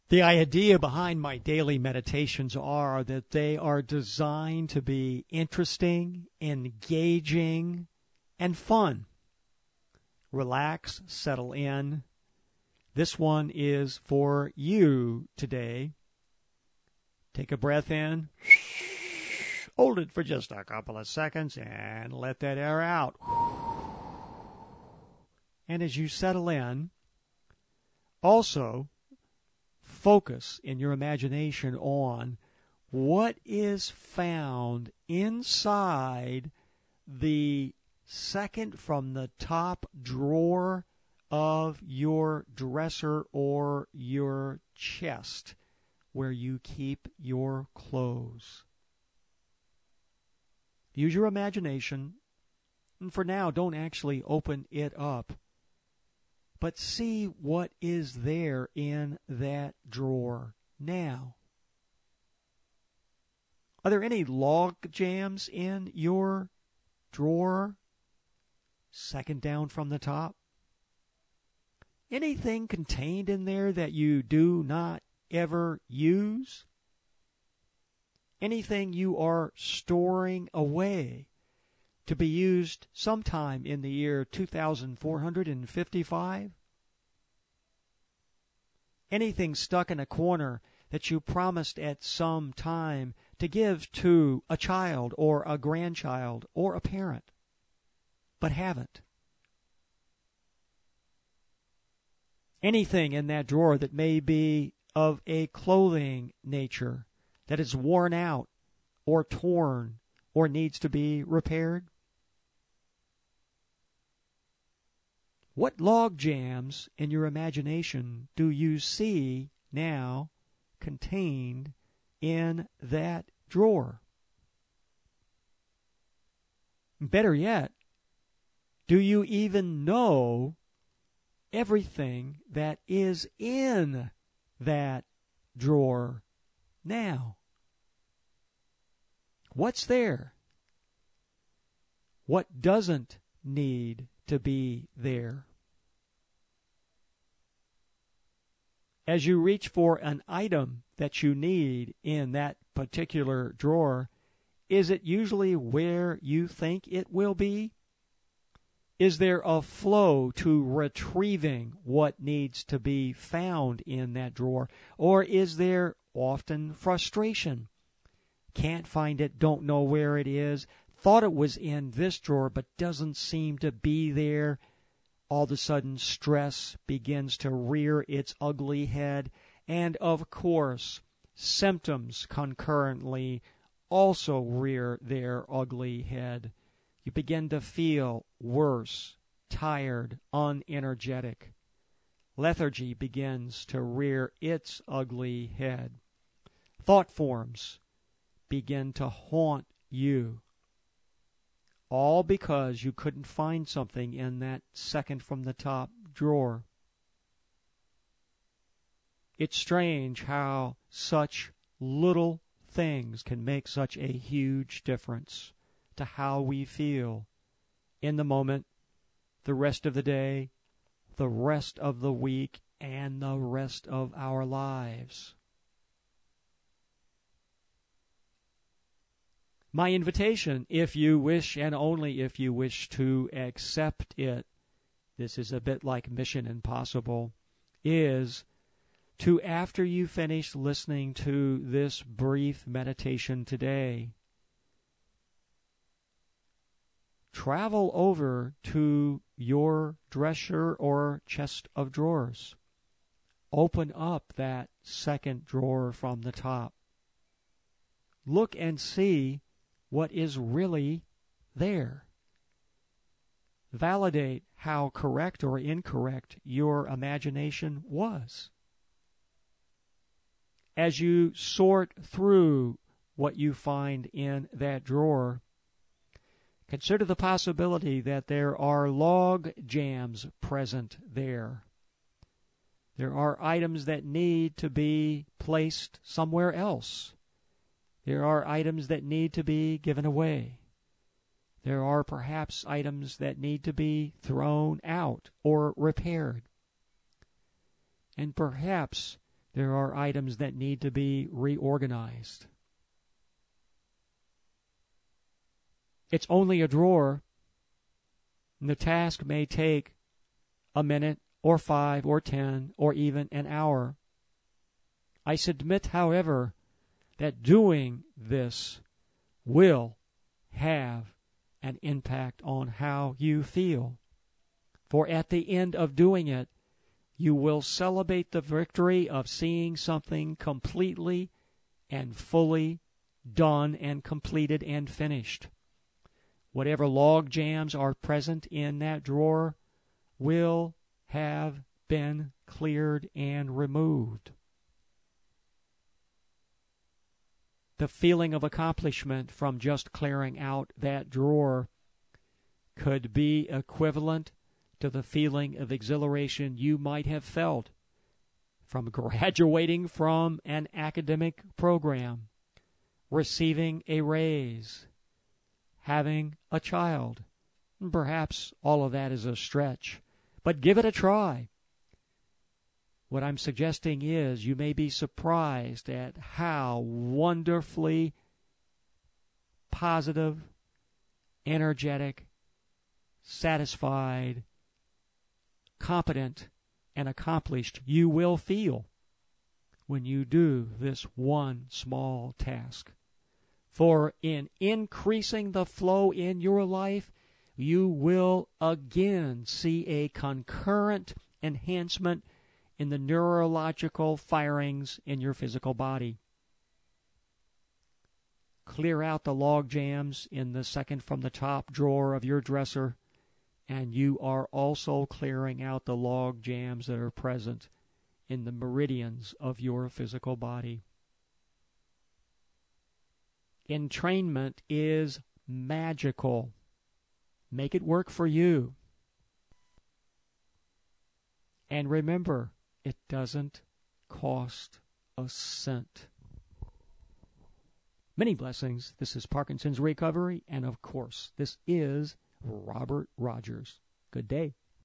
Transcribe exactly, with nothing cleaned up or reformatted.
The idea behind my daily meditations are that they are designed to be interesting, engaging, and fun. Relax, settle in. This one is for you today. Take a breath in. Hold it for just a couple of seconds and let that air out. And as you settle in, also focus in your imagination on what is found inside the second from the top drawer of your dresser or your chest where you keep your clothes. Use your imagination, and for now, don't actually open it up. But see what is there in that drawer now. Are there any log jams in your drawer? Second down from the top. Anything contained in there that you do not ever use? Anything you are storing away to be used sometime in the year two thousand four hundred fifty-five? Anything stuck in a corner that you promised at some time to give to a child or a grandchild or a parent, but haven't? Anything in that drawer that may be of a clothing nature that is worn out or torn or needs to be repaired? What log jams in your imagination do you see now contained in that drawer? Better yet, do you even know everything that is in that drawer now? What's there? What doesn't need to be there? As you reach for an item that you need in that particular drawer, is it usually where you think it will be? Is there a flow to retrieving what needs to be found in that drawer? Or is there often frustration? Can't find it, don't know where it is, thought it was in this drawer but doesn't seem to be there. All of a sudden, stress begins to rear its ugly head. And, of course, symptoms concurrently also rear their ugly head. You begin to feel worse, tired, unenergetic. Lethargy begins to rear its ugly head. Thought forms begin to haunt you. All because you couldn't find something in that second from the top drawer. It's strange how such little things can make such a huge difference to how we feel in the moment, the rest of the day, the rest of the week, and the rest of our lives. My invitation, if you wish, and only if you wish to accept it, this is a bit like Mission Impossible, is to, after you finish listening to this brief meditation today, travel over to your dresser or chest of drawers. Open up that second drawer from the top. Look and see what is really there. Validate how correct or incorrect your imagination was. As you sort through what you find in that drawer, consider the possibility that there are log jams present there. There are items that need to be placed somewhere else. There are items that need to be given away. There are perhaps items that need to be thrown out or repaired. And perhaps There are items that need to be reorganized. It's only a drawer, and the task may take a minute or five or ten or even an hour. I submit, however, that doing this will have an impact on how you feel. For at the end of doing it, you will celebrate the victory of seeing something completely and fully done and completed and finished. Whatever log jams are present in that drawer will have been cleared and removed. The feeling of accomplishment from just clearing out that drawer could be equivalent to the feeling of exhilaration you might have felt from graduating from an academic program, receiving a raise, having a child. Perhaps all of that is a stretch, but give it a try. What I'm suggesting is you may be surprised at how wonderfully positive, energetic, satisfied, competent, and accomplished you will feel when you do this one small task. For in increasing the flow in your life, you will again see a concurrent enhancement in the neurological firings in your physical body. Clear out the log jams in the second from the top drawer of your dresser, and you are also clearing out the log jams that are present in the meridians of your physical body. Entrainment is magical. Make it work for you. And remember, it doesn't cost a cent. Many blessings. This is Parkinson's Recovery, and of course, this is Robert Rogers. Good day.